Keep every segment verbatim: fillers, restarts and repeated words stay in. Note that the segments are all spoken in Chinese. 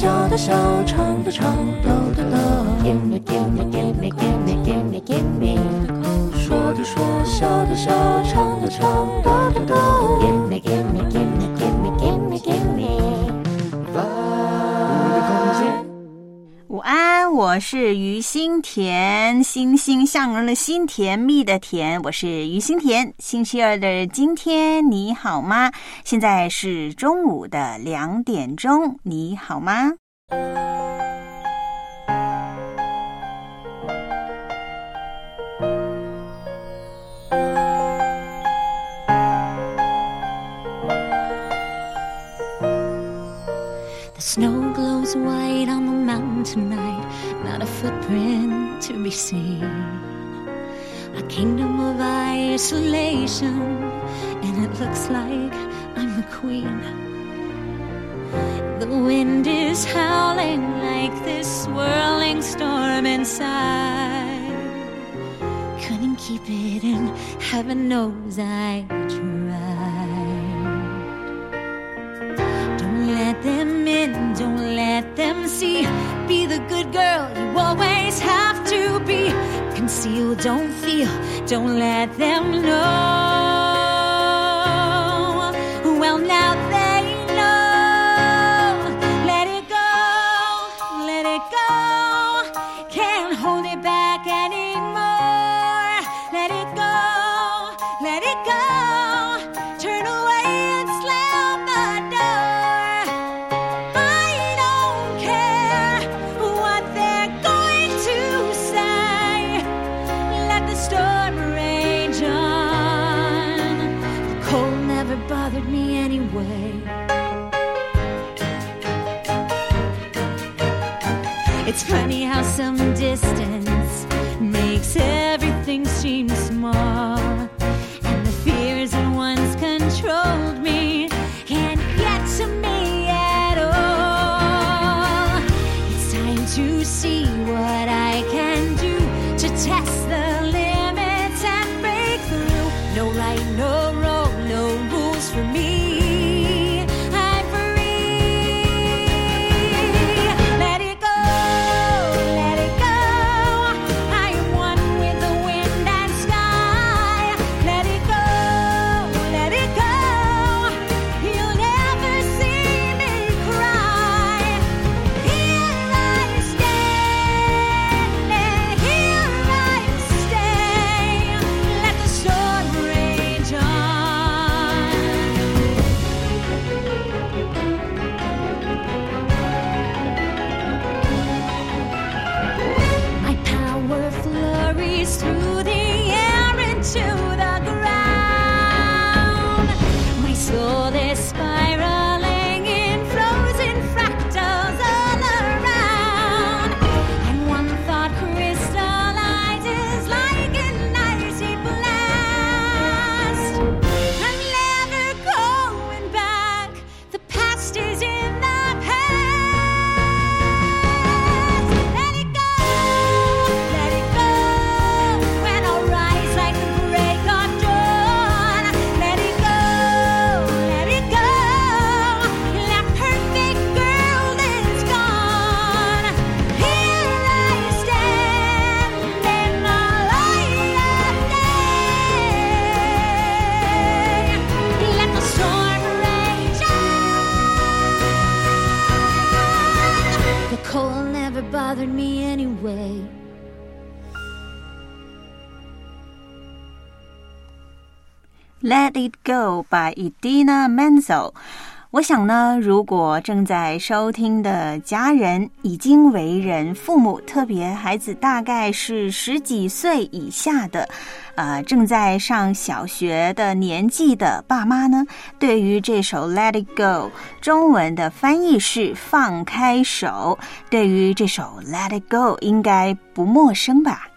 笑的笑，唱的唱，抖的抖。Give me, give me, give me, give me, give me, give me。说的说，笑的笑，唱的唱，抖的抖。Give me, give me, give me, give me, give me, give me。 午安，我是于心田，欣欣向荣的心，甜蜜的甜，我是于心田。星期二的今天你好吗？现在是中午的两点钟，你好吗 ？The snow glows white on the mountain tonight, not a footprint to be seen. A kingdom of isolation, and it looks like I'm the queen. The wind is howling like this swirling storm inside. Couldn't keep it in, heaven knows I tried.Don't let them in, don't let them see. Be the good girl you always have to be. Conceal, don't feel, don't let them know. Well, now they know. Let it go, let it go. Can't hold it back anymore. Let it go, let it go. Turn away and slam the door.Bothered me anyway. It's funny how some distance makes everything seem small, and the fears that once controlled me can't get to me at all. It's time to see what I can do to test the limits and break through. No right, no wrong.No rules for me. I'm free. Let it go, let it go. I am one with the wind and sky. Let it go, let it go. You'll never see me cry. Here I stand, and here I stay. Let the storm rage on.My power flurries through the air into the ground. My soul is spiraling in frozen fractals all around. And one thought crystallizes like an icy blast. I'm never going back. The past is in the past.Cold never bothered me anyway. Let It Go by Idina Menzel。我想呢，如果正在收听的家人已经为人父母，特别孩子大概是十几岁以下的，呃，正在上小学的年纪的爸妈呢，对于这首 Let It Go， 中文的翻译是放开手，对于这首 Let It Go 应该不陌生吧。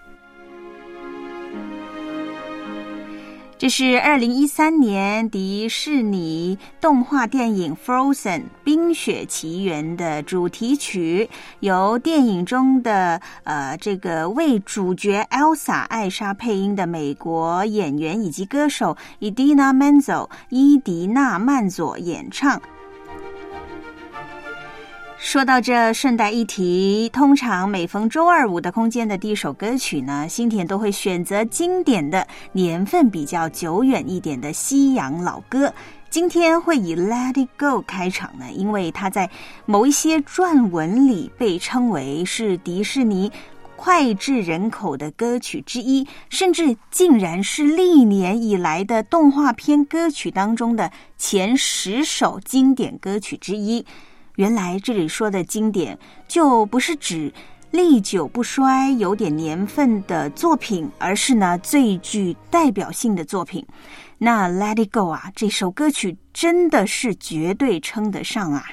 这是二零一三年迪士尼动画电影 Frozen 冰雪奇缘的主题曲，由电影中的呃这个为主角 Elsa 艾莎配音的美国演员以及歌手 Idina Menzel 伊迪娜曼佐演唱。 说到这，顺带一提，通常每逢周二五的空间的第一首歌曲呢，新田都会选择经典的、年份比较久远一点的西洋老歌。今天会以 Let It Go 开场呢，因为它在某一些撰文里被称为是迪士尼脍炙人口的歌曲之一，甚至竟然是历年以来的动画片歌曲当中的前十首经典歌曲之一。原来这里说的经典就不是指历久不衰有点年份的作品，而是呢最具代表性的作品。那 Let It Go 啊，这首歌曲真的是绝对称得上啊。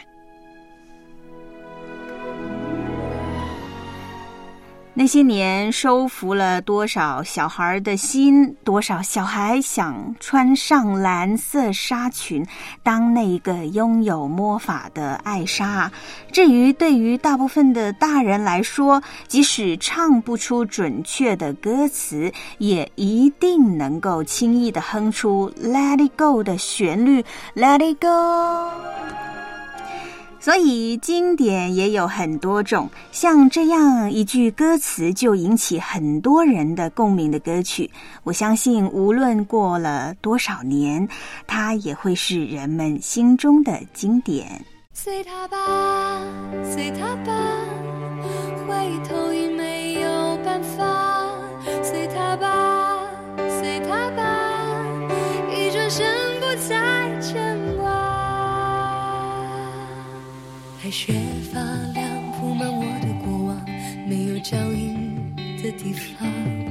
那些年收服了多少小孩的心，多少小孩想穿上蓝色纱裙，当那个拥有魔法的艾莎。至于对于大部分的大人来说，即使唱不出准确的歌词，也一定能够轻易地哼出 Let It Go 的旋律 Let It Go。所以经典也有很多种，像这样一句歌词就引起很多人的共鸣的歌曲，我相信无论过了多少年，它也会是人们心中的经典。 随他吧，随他吧，回头已没有办法，随他吧，随他吧，一转身不再牵挂。白雪发亮铺满我的过往，没有脚印的地方，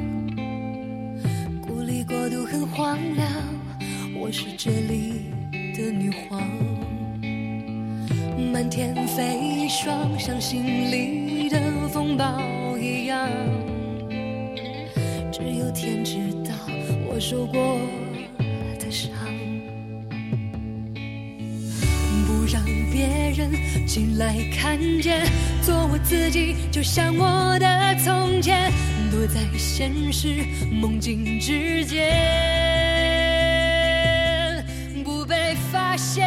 孤立国度很荒凉，我是这里的女皇，满天飞霜像心里的风暴一样，只有天知道我受过的伤，不让别人进来看见，做我自己，就像我的从前，躲在现实梦境之间，不被发现。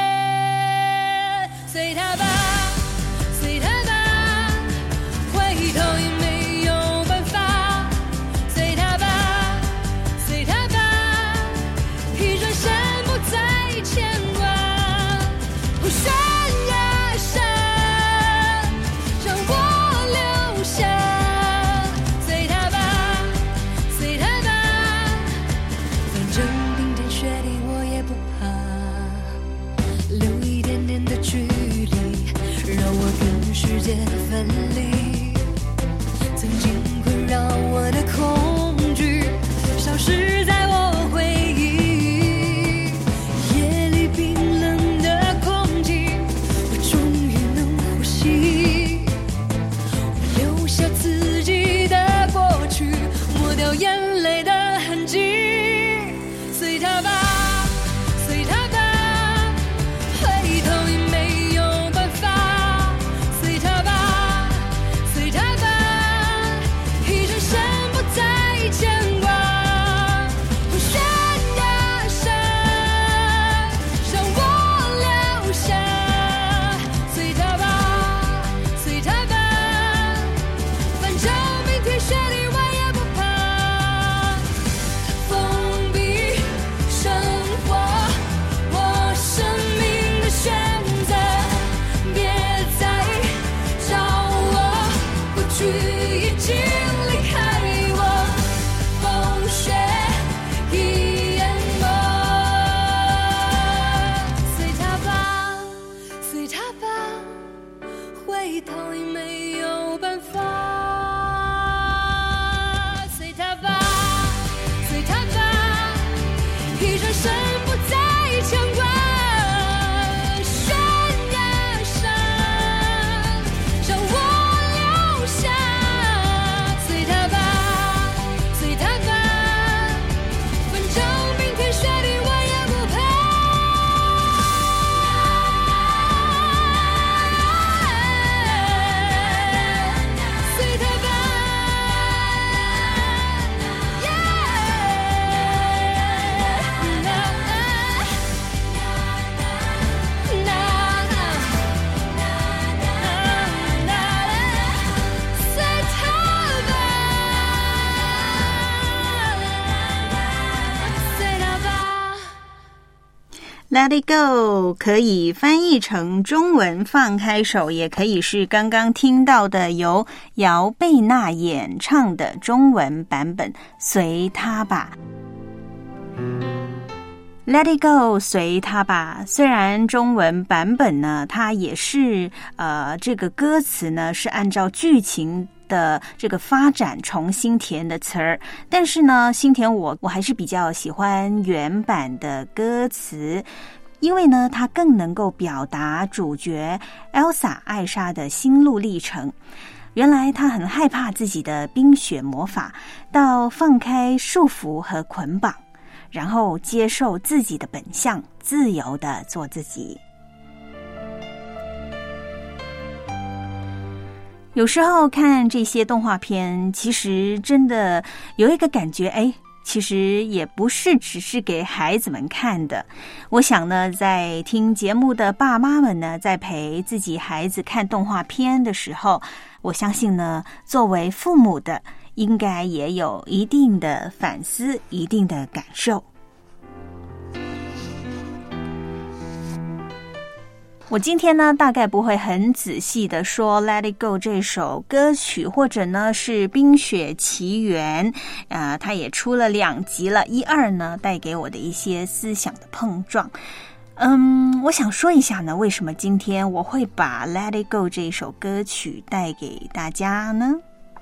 随他吧，随他吧，回头也没有办法，随他吧，随他吧，一转身不再牵挂。不山呀山，让我留下，随他吧，随他吧，反正冰天雪地我也不怕，留一点点的距离，让我跟世界分离，曾经困扰我的恐惧消失在我回忆，夜里冰冷的空气我终于能呼吸，我留下自己的过去，抹掉眼泪的痕迹，随他吧，随他吧，回头也没有办法，随他吧， Let it go 可以翻译成中文放开手，也可以是刚刚听到的由姚贝娜演唱的中文版本，随他吧。Let it go 随他吧，虽然中文版本呢，它也是呃这个歌词呢是按照剧情的这个发展重新填的词儿，但是呢，新田我我还是比较喜欢原版的歌词，因为呢，它更能够表达主角 Elsa 艾莎的心路历程。原来她很害怕自己的冰雪魔法，到放开束缚和捆绑，然后接受自己的本相，自由地做自己。有时候看这些动画片，其实真的有一个感觉，哎，其实也不是只是给孩子们看的。我想呢，在听节目的爸妈们呢，在陪自己孩子看动画片的时候，我相信呢，作为父母的应该也有一定的反思，一定的感受。我今天呢，大概不会很仔细的说 Let It Go 这首歌曲，或者呢是冰雪奇缘，呃，它也出了两集了，一二呢带给我的一些思想的碰撞。嗯，我想说一下呢，为什么今天我会把 Let It Go 这首歌曲带给大家呢？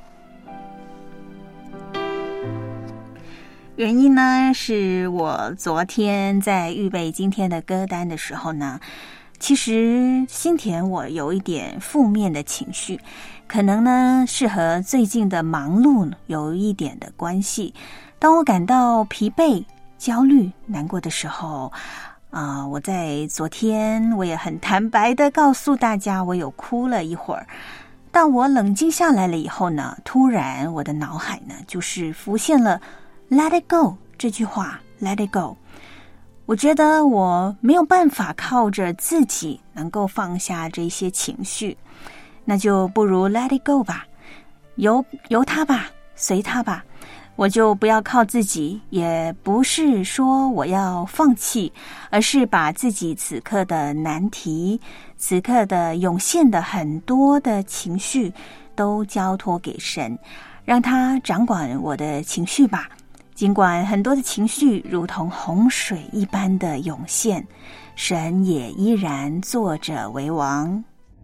原因呢，是我昨天在预备今天的歌单的时候呢，其实新田我有一点负面的情绪，可能呢是和最近的忙碌有一点的关系。当我感到疲惫、焦虑、难过的时候，啊、呃，我在昨天我也很坦白的告诉大家，我有哭了一会儿。当我冷静下来了以后呢，突然我的脑海呢就是浮现了 Let it go 这句话 Let it go。我觉得我没有办法靠着自己能够放下这些情绪，那就不如 let it go 吧，由由它吧，随它吧。我就不要靠自己，也不是说我要放弃，而是把自己此刻的难题，此刻的涌现的很多的情绪都交托给神，让他掌管我的情绪吧。尽管很多的情绪如同洪水一般的涌现，神也依然坐着为王。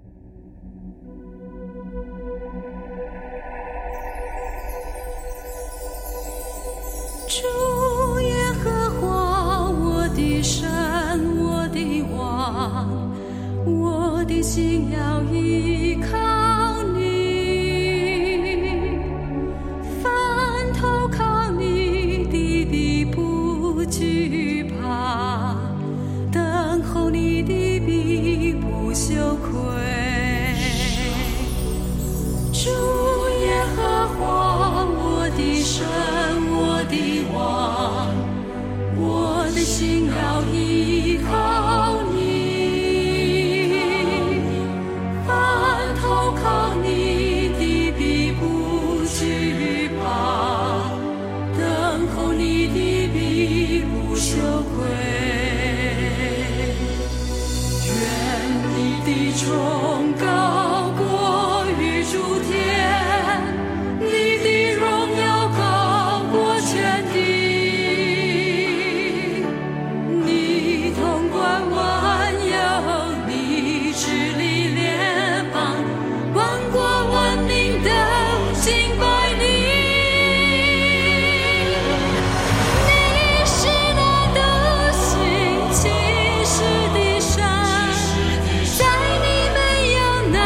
主耶和华，我的神，我的王，我的心要依靠你，凡投靠你的必不惧怕，等候你的必不羞愧。主耶和华，我的神，我的王，我的心要依靠你，凡投靠你的必不惧怕，等候你的必不羞愧。愿你的崇高过于诸天，你的荣耀高过全地，你统管万有，你治理列邦，万国万民都敬拜你。你是那独行其事的神，在你没有难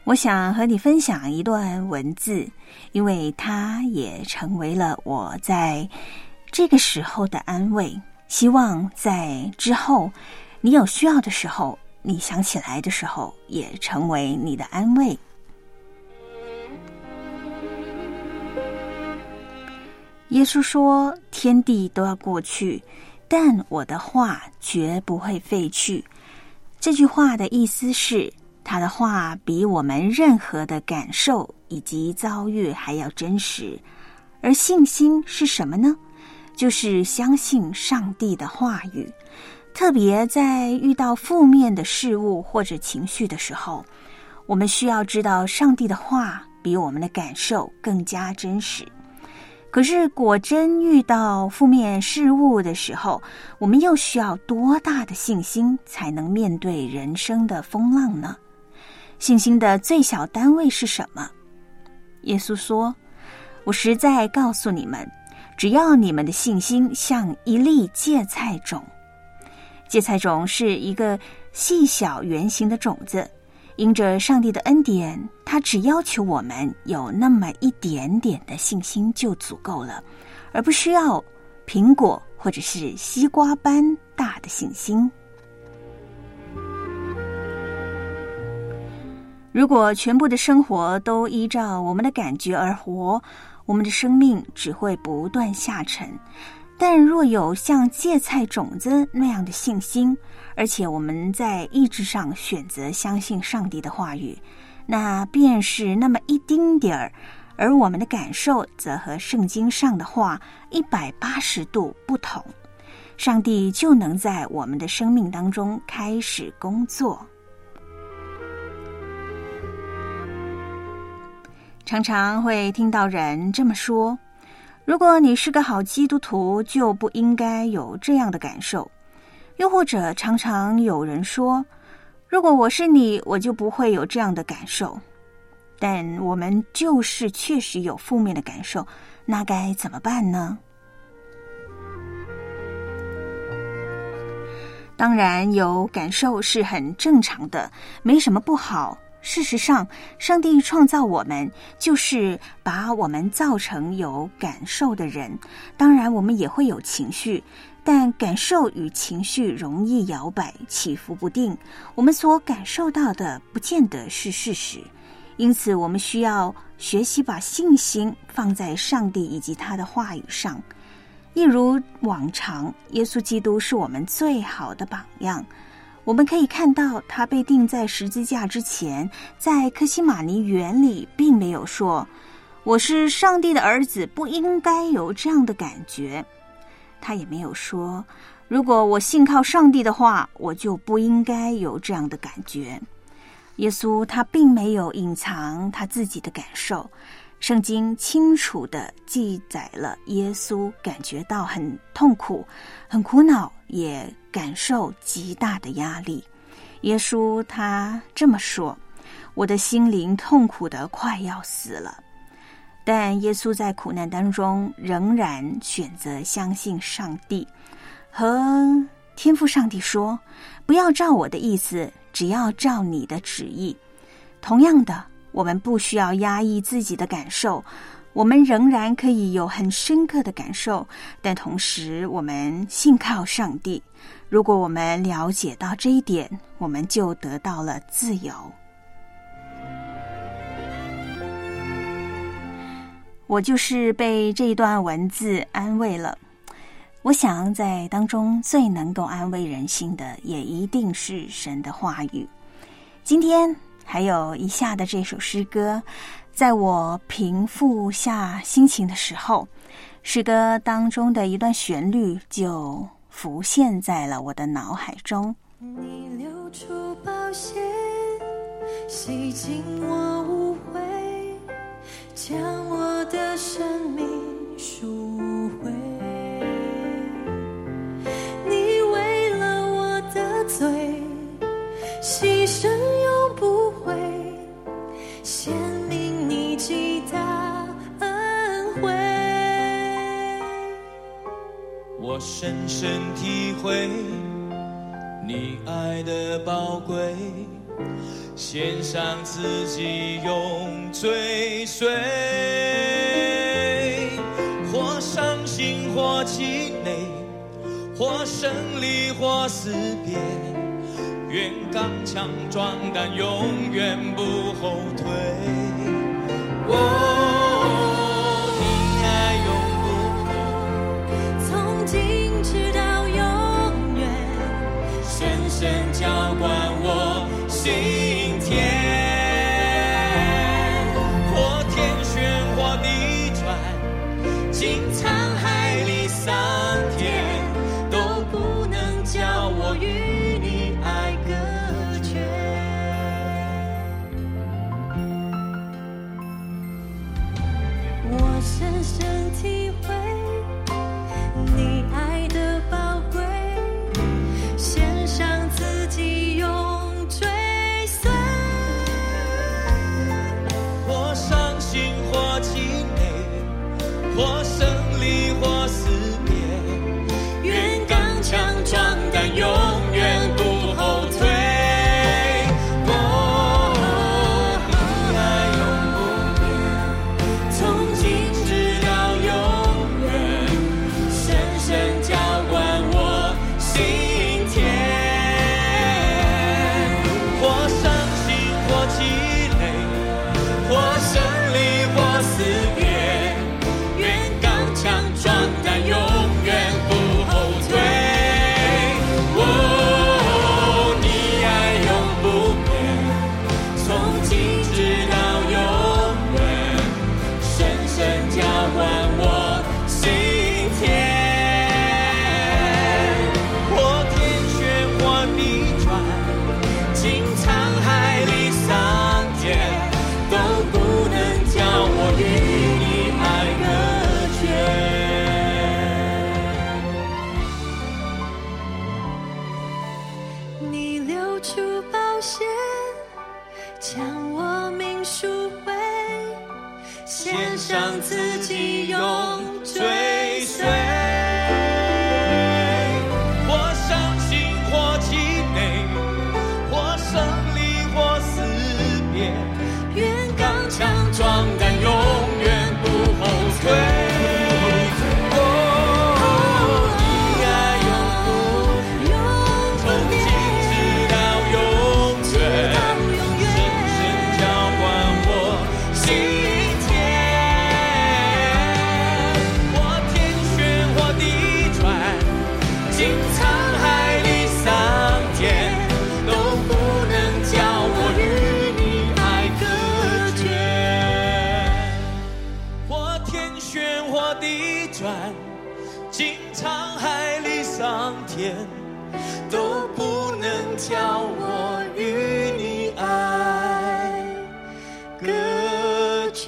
我想和你分享一段文字，因为它也成为了我在这个时候的安慰。希望在之后你有需要的时候，你想起来的时候，也成为你的安慰。耶稣说，天地都要过去，但我的话绝不会废去。这句话的意思是，他的话比我们任何的感受以及遭遇还要真实。而信心是什么呢？就是相信上帝的话语。特别在遇到负面的事物或者情绪的时候，我们需要知道上帝的话比我们的感受更加真实。可是果真遇到负面事物的时候，我们又需要多大的信心才能面对人生的风浪呢？信心的最小单位是什么？耶稣说，我实在告诉你们，只要你们的信心像一粒芥菜种。芥菜种是一个细小圆形的种子，因着上帝的恩典，他只要求我们有那么一点点的信心就足够了，而不需要苹果或者是西瓜般大的信心。如果全部的生活都依照我们的感觉而活，我们的生命只会不断下沉。但若有像芥菜种子那样的信心，而且我们在意志上选择相信上帝的话语，那便是那么一丁点儿，而我们的感受则和圣经上的话一百八十度不同，上帝就能在我们的生命当中开始工作。常常会听到人这么说，如果你是个好基督徒，就不应该有这样的感受。又或者常常有人说，如果我是你，我就不会有这样的感受。但我们就是确实有负面的感受，那该怎么办呢？当然，有感受是很正常的，没什么不好。事实上，上帝创造我们，就是把我们造成有感受的人。当然，我们也会有情绪，但感受与情绪容易摇摆，起伏不定。我们所感受到的，不见得是事实。因此，我们需要学习把信心放在上帝以及他的话语上。一如往常，耶稣基督是我们最好的榜样。我们可以看到，他被钉在十字架之前，在客西马尼园里并没有说，我是上帝的儿子，不应该有这样的感觉。他也没有说，如果我信靠上帝的话，我就不应该有这样的感觉。耶稣他并没有隐藏他自己的感受，圣经清楚地记载了耶稣感觉到很痛苦、很苦恼，也感受极大的压力。耶稣他这么说，我的心灵痛苦得快要死了。但耶稣在苦难当中仍然选择相信上帝，和天父上帝说，不要照我的意思，只要照你的旨意。同样的，我们不需要压抑自己的感受，我们仍然可以有很深刻的感受，但同时我们信靠上帝。如果我们了解到这一点，我们就得到了自由。我就是被这一段文字安慰了。我想在当中最能够安慰人心的，也一定是神的话语。今天还有以下的这首诗歌，在我平复下心情的时候，诗歌当中的一段旋律就浮现在了我的脑海中。 你流出宝血，洗净我污秽，将我的生命赎回。你为了我的罪牺牲永不悔，显明你极大恩惠。 我深深体会你爱的宝贵， 献上自己永追随，或伤心或气馁，或胜利或死别，愿刚强壮胆，永远不后退。哦，你爱永不变，从今直到永远，深深浇灌我心田。或天旋或地转，经沧海里桑田，都不能叫我与你爱隔绝。 我深深体会你爱的宝贵，献上自己永追随。 或伤心或气馁，或胜利或死别，愿刚强壮胆，永远不后退。哦，你爱永不变，从今直到永远，深深浇灌我心田。或伤心或气馁，或胜利或死别，愿刚强壮胆，永远不后退。哦，你爱永不变，从今直到永远，深深浇灌我心田。或天旋或地转，经沧海里桑田，都不能叫我与你爱隔绝。 你流出宝血，将我命赎回，献上自己永追随。 或伤心或气馁，或胜利或死别，愿刚强壮胆，永远不后退。哦，你爱永不变，从今直到永远，深深浇灌我心田。或天旋或地转，经沧海里桑田，都不能叫我与你爱隔绝。或天旋或地转，经沧海里桑田，都不能叫我与你爱隔绝。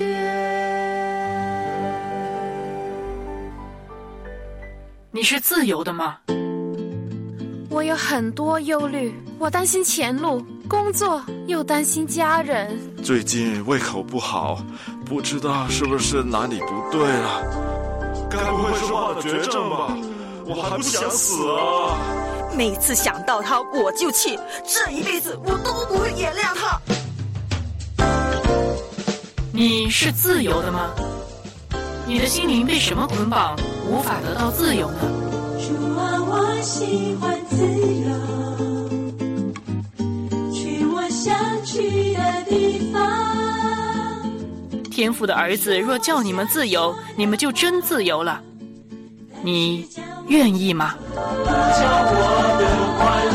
你是自由的吗？ 我有很多忧虑，我担心前路，工作，又担心家人。 最近胃口不好，不知道是不是哪里不对了。该不会是患了绝症吧？我还不想死啊！ 每次想到他我就气，这一辈子我都不会原谅他。 你是自由的吗？你的心灵被什么捆绑，无法得到自由呢？ 主啊，我喜欢自由，去我想去的地方。 天父的儿子若叫你们自由，你们就真自由了。你愿意吗？ 叫我的快乐，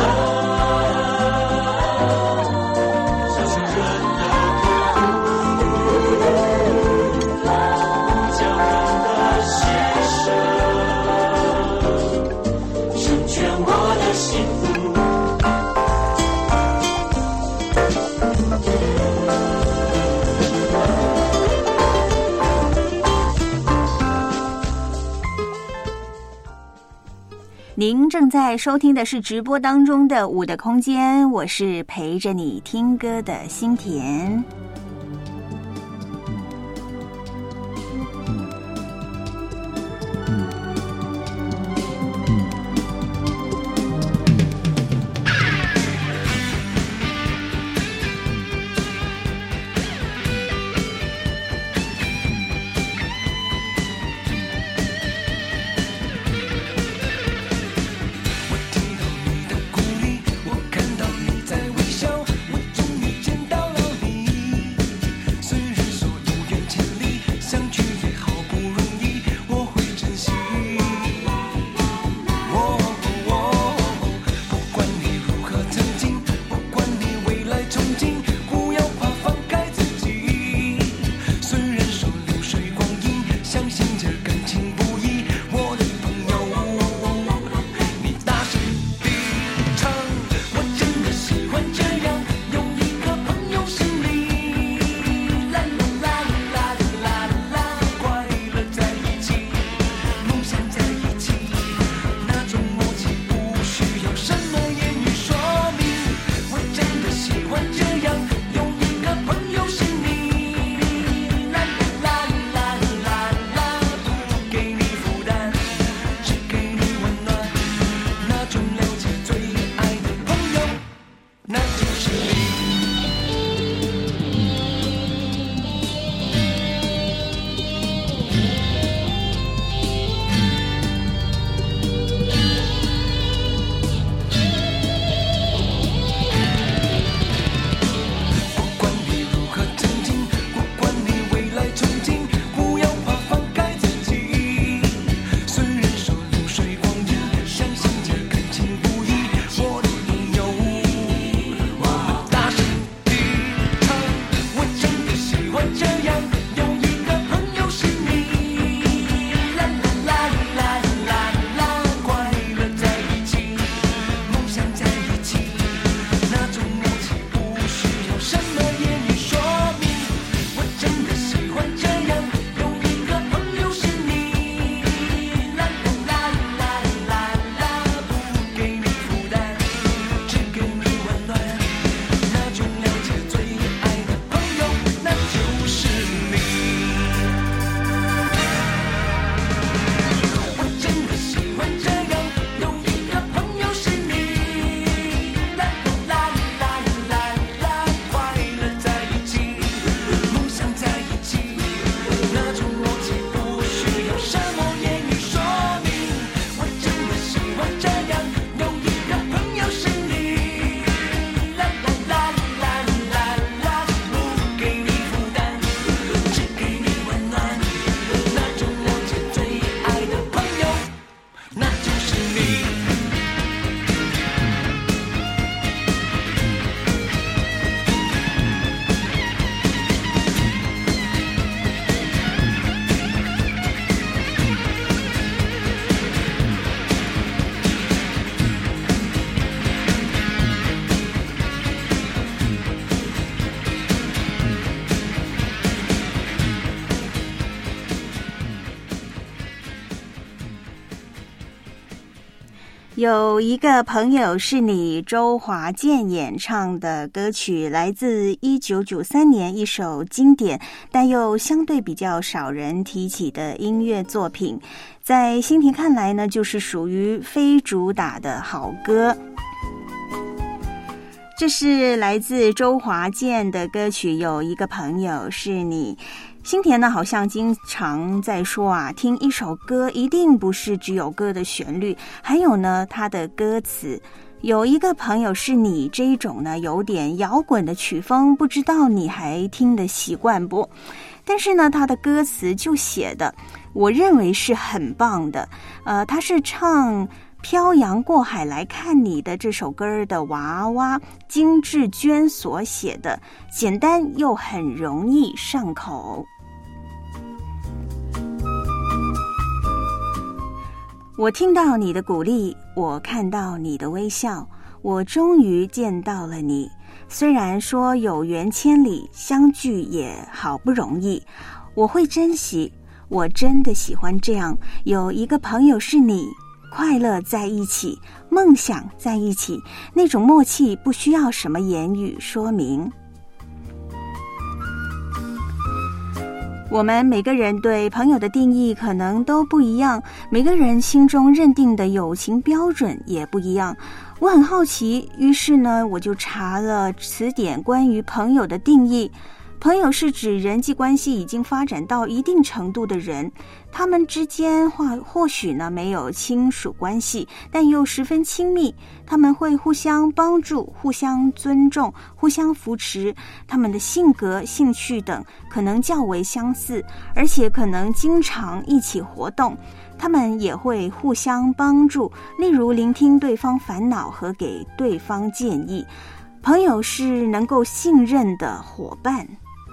相信人的将人的牺牲，成全我的幸福。 您正在收听的是直播当中的舞的空间，我是陪着你听歌的心田。 有一个朋友是你，周华健演唱的歌曲，来自一九九三年，一首经典但又相对比较少人提起的音乐作品，在欣婷看来呢，就是属于非主打的好歌。这是来自周华健的歌曲，有一个朋友是你。欣田呢，好像经常在说啊，听一首歌一定不是只有歌的旋律，还有呢它的歌词。有一个朋友是你，这一种呢有点摇滚的曲风，不知道你还听得习惯不？但是呢，他的歌词就写的，我认为是很棒的。呃，他是唱漂洋过海来看你的这首歌的娃娃金志娟所写的，简单又很容易上口。我听到你的鼓励，我看到你的微笑，我终于见到了你。虽然说有缘千里，相聚也好不容易，我会珍惜。我真的喜欢这样，有一个朋友是你，快乐在一起，梦想在一起，那种默契不需要什么言语说明。我们每个人对朋友的定义可能都不一样，每个人心中认定的友情标准也不一样。我很好奇，于是呢，我就查了词典关于朋友的定义。朋友是指人际关系已经发展到一定程度的人，他们之间或或许呢没有亲属关系，但又十分亲密。他们会互相帮助，互相尊重，互相扶持。他们的性格、兴趣等可能较为相似，而且可能经常一起活动。他们也会互相帮助，例如聆听对方烦恼和给对方建议。朋友是能够信任的伙伴。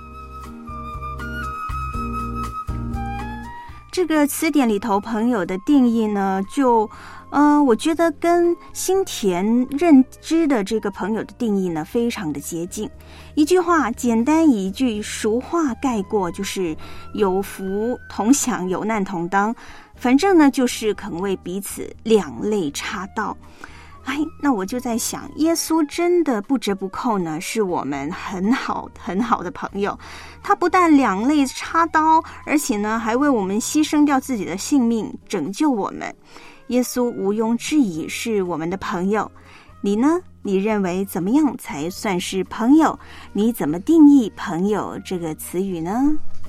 这个词典里头朋友的定义呢，就呃，我觉得跟欣田认知的这个朋友的定义呢，非常的接近。一句话，简单一句俗话概括，就是有福同享，有难同当。反正呢，就是肯为彼此两肋插刀。哎，那我就在想，耶稣真的不折不扣呢，是我们很好很好的朋友。他不但两肋插刀，而且呢，还为我们牺牲掉自己的性命，拯救我们。耶稣毋庸置疑是我们的朋友。你呢？你认为怎么样才算是朋友？你怎么定义朋友这个词语呢？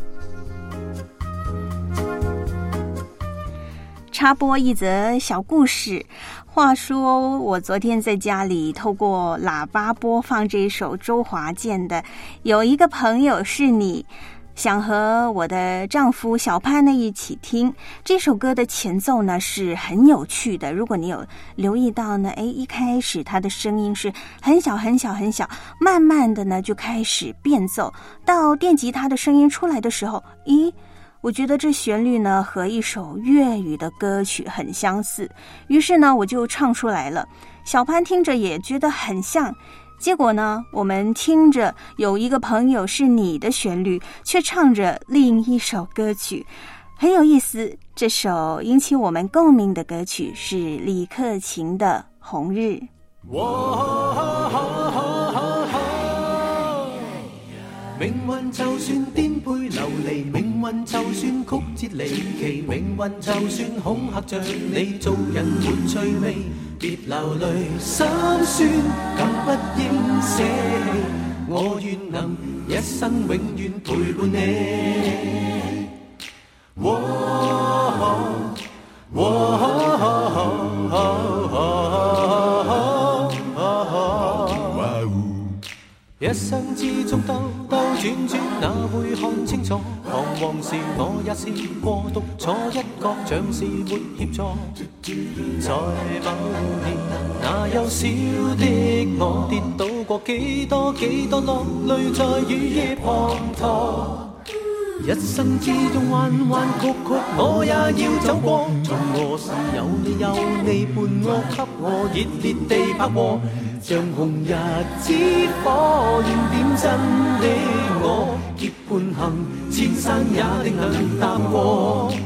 插播一则小故事。话说我昨天在家里透过喇叭播放这一首周华健的《有一个朋友是你》，想和我的丈夫小潘呢一起听。这首歌的前奏呢是很有趣的，如果你有留意到呢，诶，一开始他的声音是很小很小很小，慢慢的呢就开始变奏，到电吉他的声音出来的时候，咦，我觉得这旋律呢和一首粤语的歌曲很相似，于是呢我就唱出来了。小潘听着也觉得很像，结果呢我们听着有一个朋友是你的旋律，却唱着另一首歌曲，很有意思。这首引起我们共鸣的歌曲是李克勤的《红日》。 命運就算顛沛流離，命運就算曲折離奇，命運就算恐嚇着你，做人沒趣味，別流淚心酸，更不應捨棄。我願能一生永遠陪伴你。喔一生之中兜兜轉轉，哪會看清楚？彷徨時我也試過獨坐一角，像是沒協助。在某年，那幼小的我跌倒過幾多幾多，落淚在雨夜滂沱。一生之中彎彎曲曲，我也要走過。從何時有你有你伴我，給我熱烈地拍和。像紅日之火，燃點真的我，結伴行，千山也定能踏過。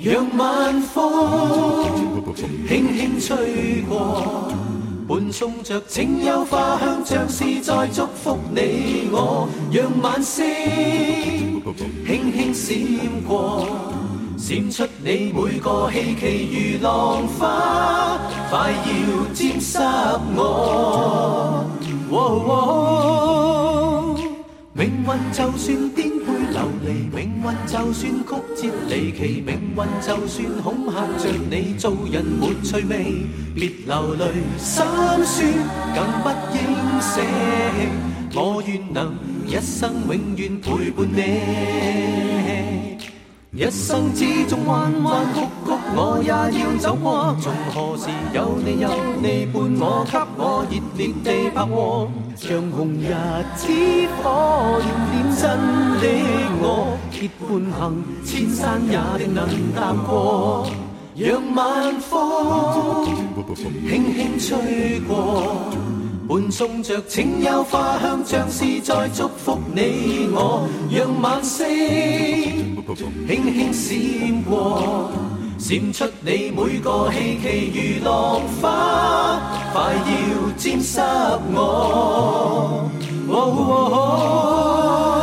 讓晚風輕輕吹過，伴送着清幽花香，像是在祝福你我。讓晚星輕輕閃過，閃出你每個希冀如浪花，快要沾濕我。哦哦、命運就算顛沛流離，命運就算曲折離奇，命運就算恐嚇着你，做人沒趣味，別流淚心酸，更不應捨棄。我願能一生永遠陪伴你。一生之中彎彎曲曲，我也要走過。從何時有你有你伴我，給我熱烈地拍和，像紅日之火燃點真的我，結伴行千山也定能踏過。讓晚風輕輕吹過，伴送着清幽花香，像是在祝福你我。讓晚星輕輕閃過，閃出你每個希冀如浪花，快要沾濕我。哦哦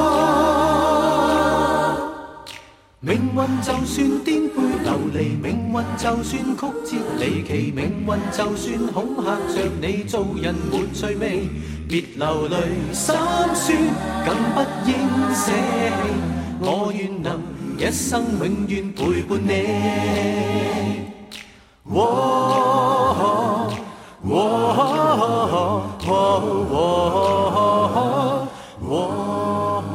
哦、命運就算顛沛流離，命運就算曲折離奇，命運就算恐嚇着你，做人沒趣味，別流淚心酸，更不應捨棄。我願能一生永遠陪伴你。哦哦哦哦哦、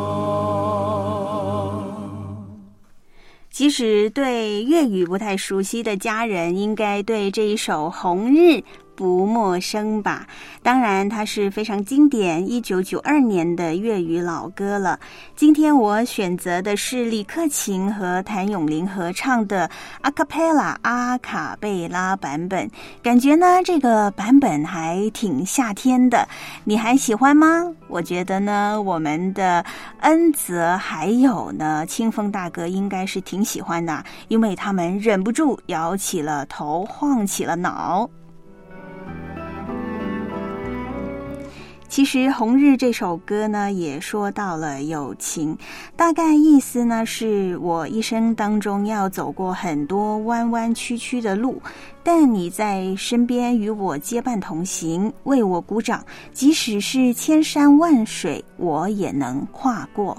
即使对粤语不太熟悉的家人，应该对这一首《红日》不陌生吧？当然它是非常经典一九九二年的粤语老歌了。今天我选择的是李克勤和谭咏麟合唱的阿卡贝拉阿卡贝拉版本，感觉呢这个版本还挺夏天的，你还喜欢吗？我觉得呢我们的恩泽还有呢清风大哥应该是挺喜欢的，因为他们忍不住摇起了头，晃起了脑。其实《红日》这首歌呢也说到了友情，大概意思呢是我一生当中要走过很多弯弯曲曲的路，但你在身边与我结伴同行，为我鼓掌，即使是千山万水我也能跨过。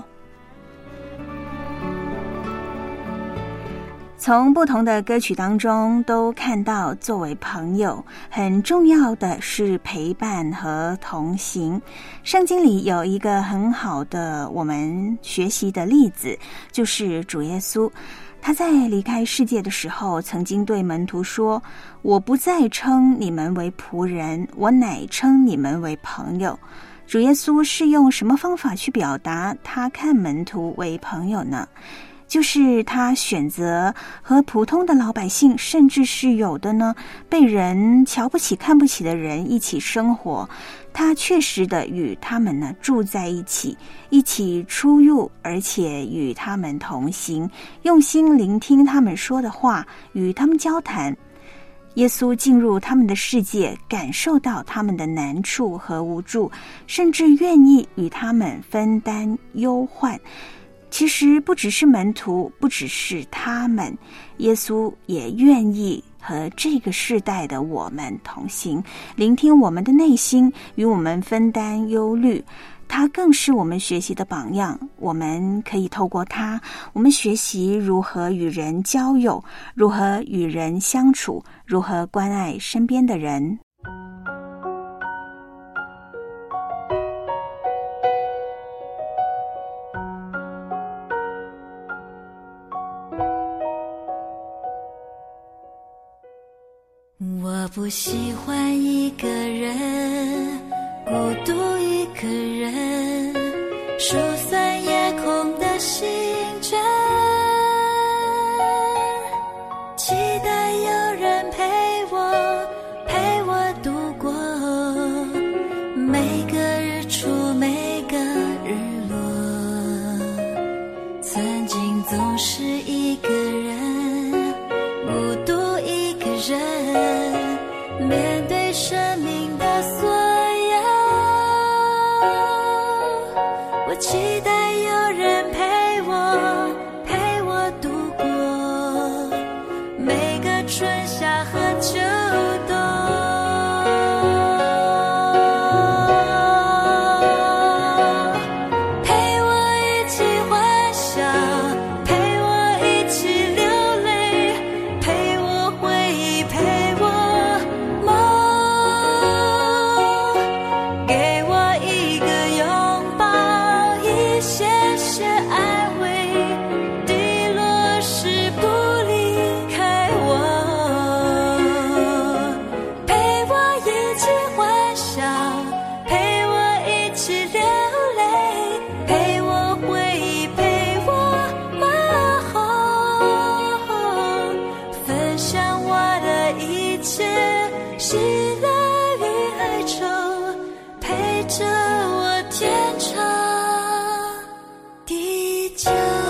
从不同的歌曲当中都看到，作为朋友很重要的是陪伴和同行。圣经里有一个很好的我们学习的例子，就是主耶稣。他在离开世界的时候曾经对门徒说，我不再称你们为仆人，我乃称你们为朋友。主耶稣是用什么方法去表达他看门徒为朋友呢？就是他选择和普通的老百姓，甚至是有的呢被人瞧不起看不起的人一起生活，他确实的与他们呢住在一起，一起出入，而且与他们同行，用心聆听他们说的话，与他们交谈。耶稣进入他们的世界，感受到他们的难处和无助，甚至愿意与他们分担忧患。其实不只是门徒，不只是他们，耶稣也愿意和这个世代的我们同行，聆听我们的内心，与我们分担忧虑。他更是我们学习的榜样，我们可以透过他，我们学习如何与人交友，如何与人相处，如何关爱身边的人。 我不喜欢一个人，孤独一个人，疏散夜空的星辰，期待有人陪我，陪我度过每个日出，每个日落。曾经总是一个人面对生命的所有，我期待有人陪我，陪我度过每个春夏和秋冬，陪我一起欢笑，陪我一起流泪，陪我回忆，陪我梦，给我一个拥抱，一些些安慰，低落时不离开我，陪我一起欢笑，陪我一起流泪，陪我回忆，陪我梦，分享我的一切，喜乐与哀愁，陪着我天长地久。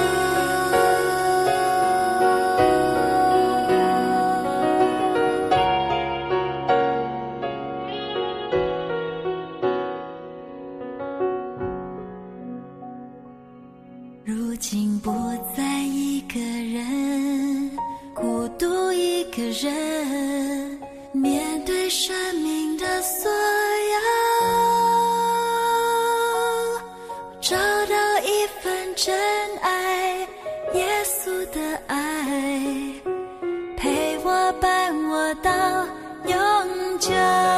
如今不再一个人，孤独一个人，面对生命的所有，找到一份真爱，耶稣的爱，陪我伴我到永久，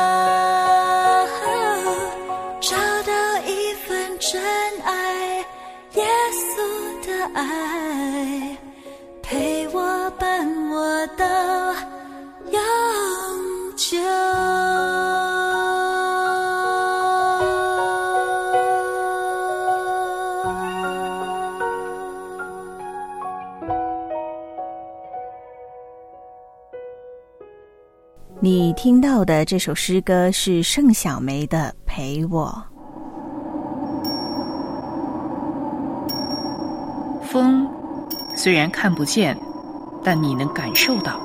找到一份真爱，耶稣的爱，陪我伴我到永久。 你听到的这首诗歌是盛小梅的《陪我》。 风虽然看不见，但你能感受到。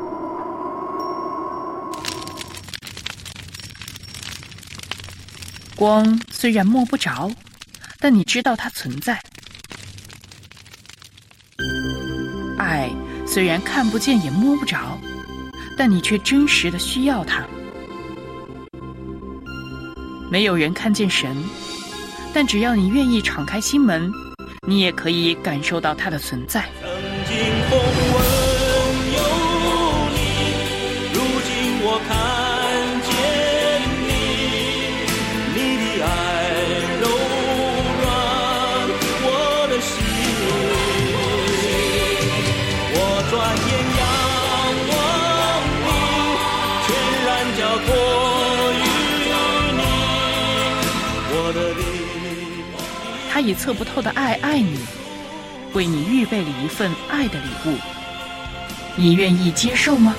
光虽然摸不着，但你知道它存在。爱虽然看不见也摸不着，但你却真实的需要它。没有人看见神，但只要你愿意敞开心门，你也可以感受到它的存在。 曾经风闻有你，如今我看见你，你的爱柔软我的心，我转眼仰望你，全然交托于你，我的灵。 他以测不透的爱爱你，为你预备了一份爱的礼物，你愿意接受吗？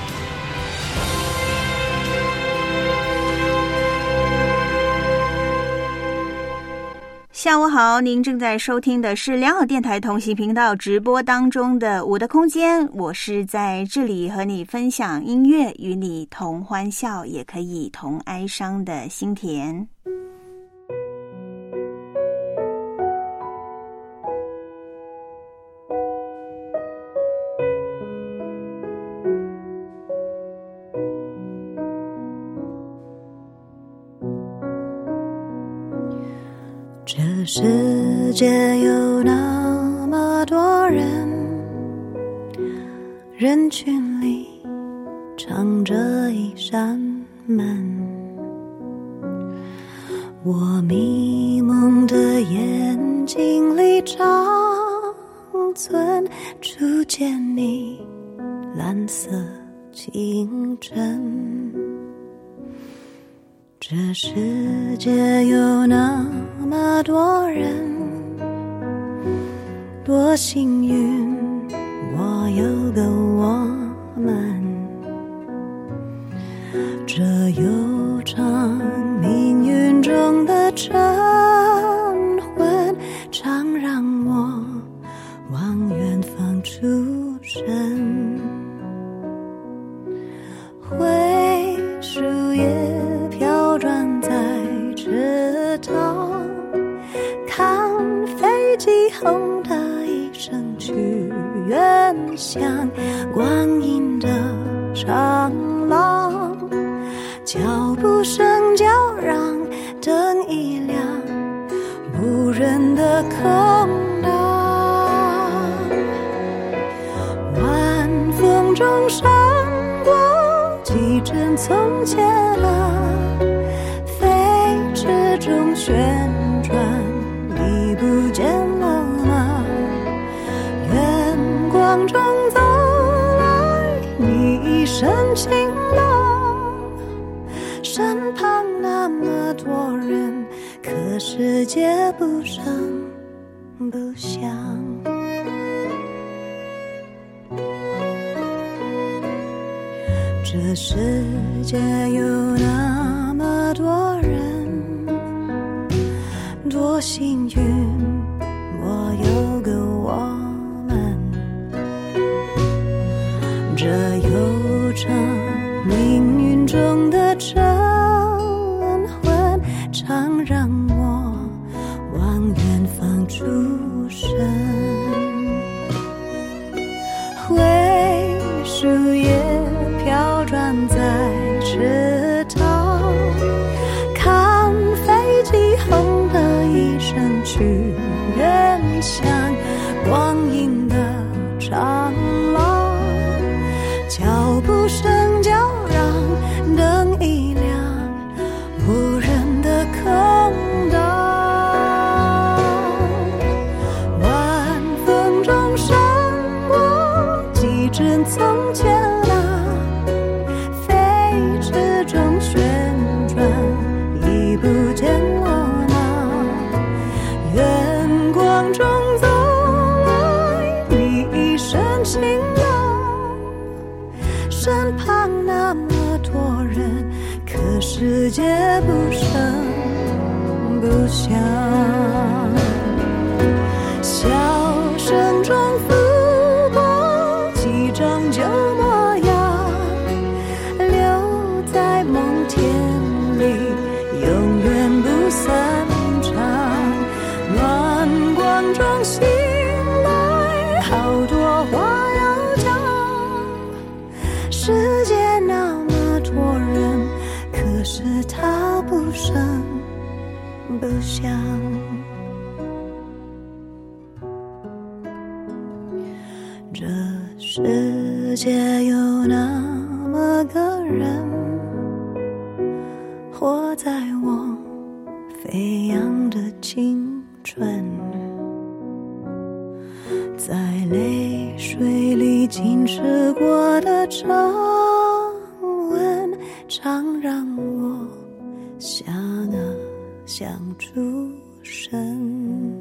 下午好，您正在收听的是良好电台同行频道直播当中的我的空间，我是在这里和你分享音乐，与你同欢笑，也可以同哀伤的心田。 这世界有那么多人，人群里藏着一扇门，我迷蒙的眼睛里长存初见你蓝色清晨。这世界有那么多人，多幸运我有个我们，这悠长命运中的晨昏，常让我往远方出神。 灰树叶飘转在池塘，看飞机轰的一声去远乡，光阴的长廊，脚步声叫嚷，灯一亮，无人的空荡，晚风中闪过几帧从前啊，飞驰中旋转，已不见了吗？远光中走来你一身晴朗，身旁那么多人，可世界不声不响。这世界有那么多人，多幸运我有个我们，这悠长命运中的晨昏，常让我往远方出神。灰树叶飘转在池塘，看飞机轰的一声去远乡，光阴的长廊，脚步声叫嚷，灯一亮，无人的空荡，晚风中闪过几帧从前啊，飞驰中旋转，已不见了吗？远光中走来你一身晴朗，身旁那么多人，可世界不声不响，笑声中拂过几张旧模样，留在梦田里，永远不散场。暖光中醒来，好多话要讲，世界那么多人，可是他不声不响。这世界有那么个人，活在我飞扬的青春，在泪水里浸湿过的长吻，常让我想啊想出神。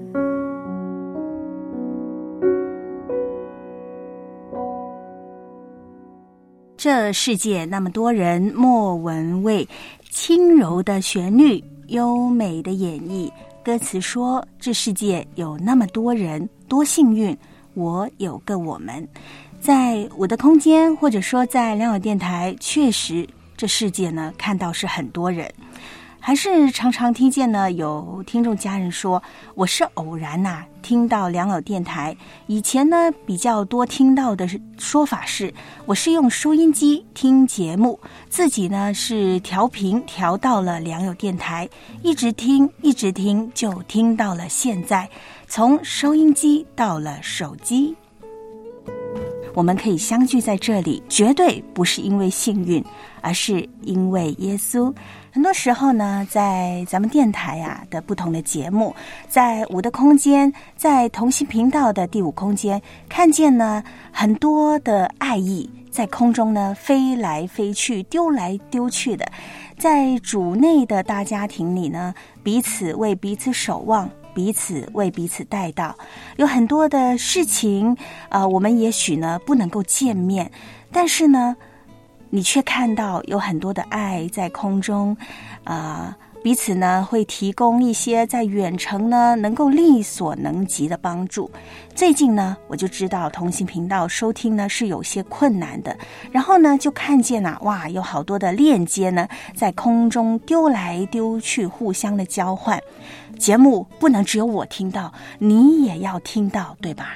这世界那么多人，莫文蔚轻柔的旋律，优美的演绎。歌词说，这世界有那么多人，多幸运我有个我们。在我的空间，或者说在良友电台，确实这世界呢看到是很多人，还是常常听见呢有听众家人说，我是偶然呐、啊、听到良友电台，以前呢比较多听到的说法是，我是用收音机听节目，自己呢是调频调到了良友电台，一直听一直听就听到了现在，从收音机到了手机。我们可以相聚在这里，绝对不是因为幸运，而是因为耶稣。很多时候呢，在咱们电台啊的不同的节目，在我的空间，在同心频道的第五空间，看见呢很多的爱意在空中呢飞来飞去，丢来丢去的。在主内的大家庭里呢，彼此为彼此守望，彼此为彼此带到。有很多的事情呃，我们也许呢不能够见面，但是呢你却看到有很多的爱在空中呃彼此呢会提供一些在远程呢能够力所能及的帮助。最近呢我就知道同行频道收听呢是有些困难的，然后呢就看见啊，哇，有好多的链接呢在空中丢来丢去，互相的交换。节目不能只有我听到，你也要听到，对吧？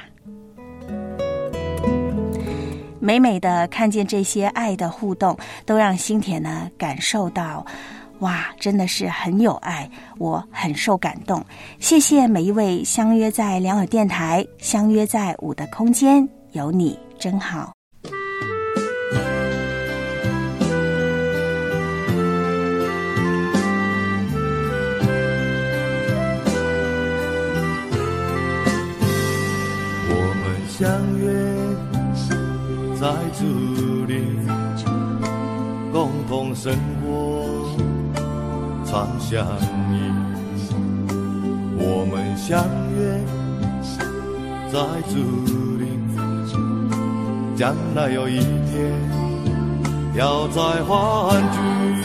美美的看见这些爱的互动，都让心田呢感受到，哇，真的是很有爱，我很受感动。谢谢每一位相约在良友电台，相约在我的空间，有你真好。 我们相约在这里，共同生活，常相依。我们相约在这里，将来有一天要再欢聚。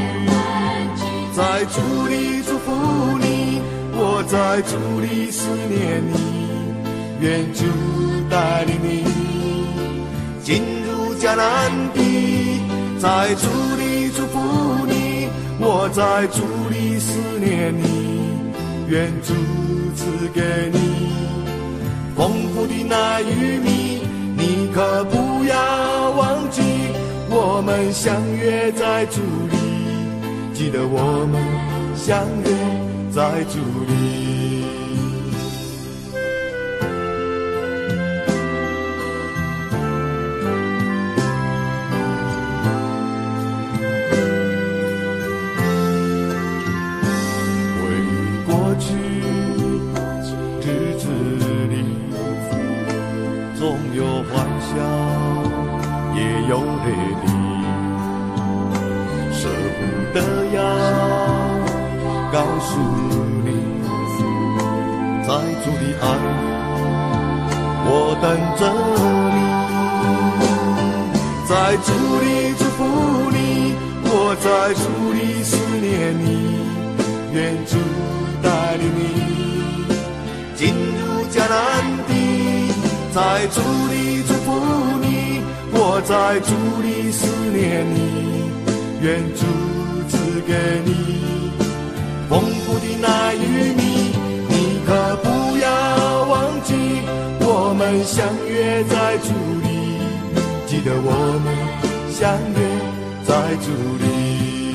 在这里祝福你，我在这里思念你，愿主带领你进入迦南地。在主里祝福你，我在主里思念你，愿主赐给你丰富的奶与蜜。你可不要忘记，我们相约在主里，记得我们相约在主里。也有泪滴，舍不得要告诉你，在主的爱里我等着你。在主里祝福你，我在主里思念你，愿主带领你进入迦南地。在主里祝福你，我在主里思念你，愿主赐给你丰富的奶与蜜。你可不要忘记，我们相约在主里，记得我们相约在主里。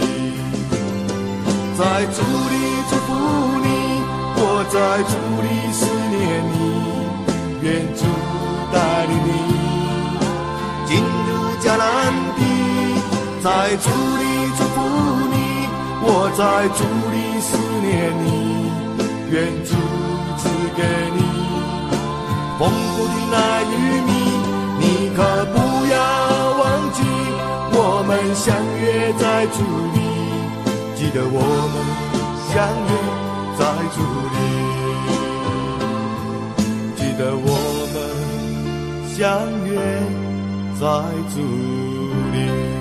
在主里祝福你，我在主里思念你，愿主带领你进入迦南地。在主里祝福你，我在主里思念你，愿主赐给你丰富的奶与蜜。你可不要忘记，我们相约在主里，记得我们相约在主里，记得我们相约在主里。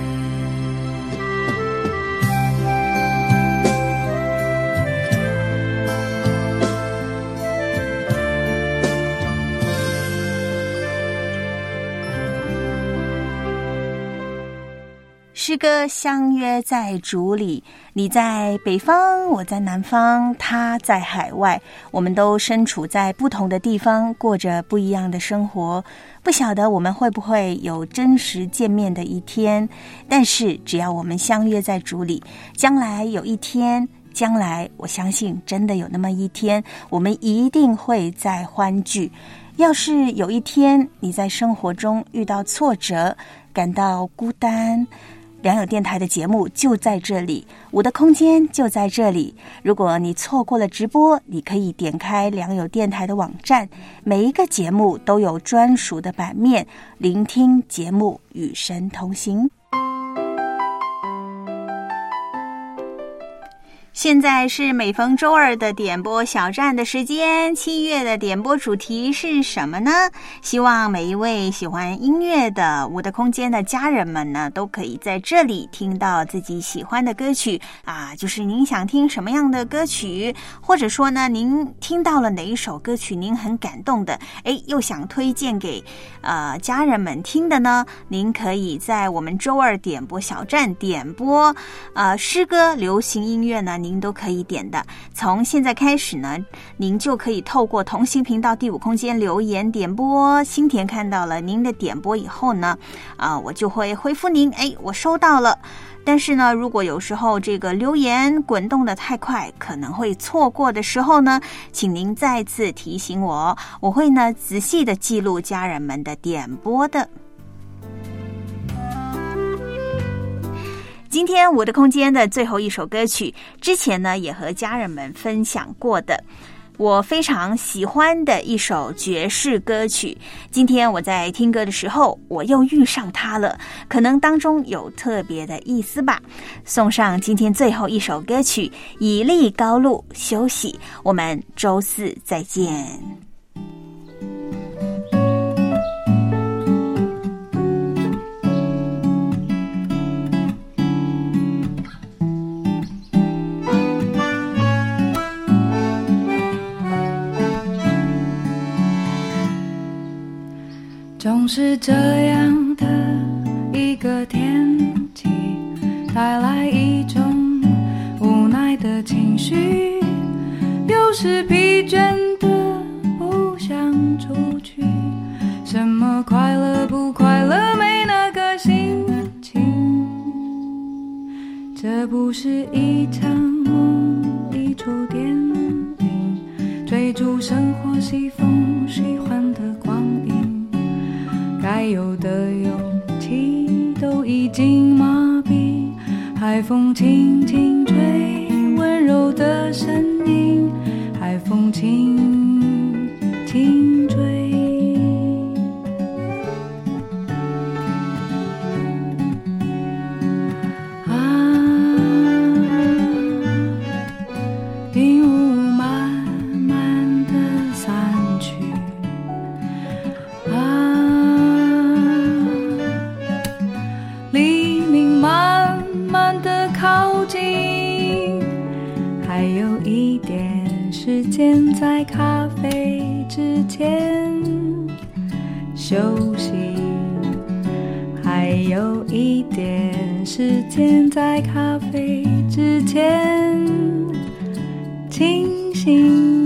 诗歌相约在主里，你在北方，我在南方，他在海外，我们都身处在不同的地方，过着不一样的生活。不晓得我们会不会有真实见面的一天，但是只要我们相约在主里，将来有一天，将来我相信真的有那么一天，我们一定会再欢聚。要是有一天你在生活中遇到挫折，感到孤单，良友电台的节目就在这里，我的空间就在这里。如果你错过了直播，你可以点开良友电台的网站，每一个节目都有专属的版面，聆听节目，与神同行。 现在是每逢周二的点播小站的时间，七月的点播主题是什么呢？希望每一位喜欢音乐的我的空间的家人们呢，都可以在这里听到自己喜欢的歌曲啊，就是您想听什么样的歌曲，或者说呢，您听到了哪一首歌曲您很感动的，诶，又想推荐给呃家人们听的呢，您可以在我们周二点播小站点播呃诗歌、流行音乐呢，您都可以点的。从现在开始呢，您就可以透过同行频道第五空间留言点播。新田看到了您的点播以后呢，啊、呃，我就会回复您，哎，我收到了。但是呢，如果有时候这个留言滚动的太快，可能会错过的时候呢，请您再次提醒我，我会呢仔细的记录家人们的点播的。今天我的空间的最后一首歌曲，之前呢也和家人们分享过的，我非常喜欢的一首爵士歌曲。今天我在听歌的时候，我又遇上它了，可能当中有特别的意思吧。送上今天最后一首歌曲，以立高路休息，我们周四再见。 总是这样的一个天气，带来一种无奈的情绪，有时疲倦的不想出去，什么快乐不快乐没那个心情，这不是一场梦，一出电影，追逐生活西风喜欢的光阴，该有的勇气都已经麻痹，海风轻轻吹，温柔的声音，海风轻轻吹。啊，云雾慢慢地散去，啊，黎明慢慢地靠近，还有一点时间在咖啡之前休息，还有一点时间在咖啡之前清醒。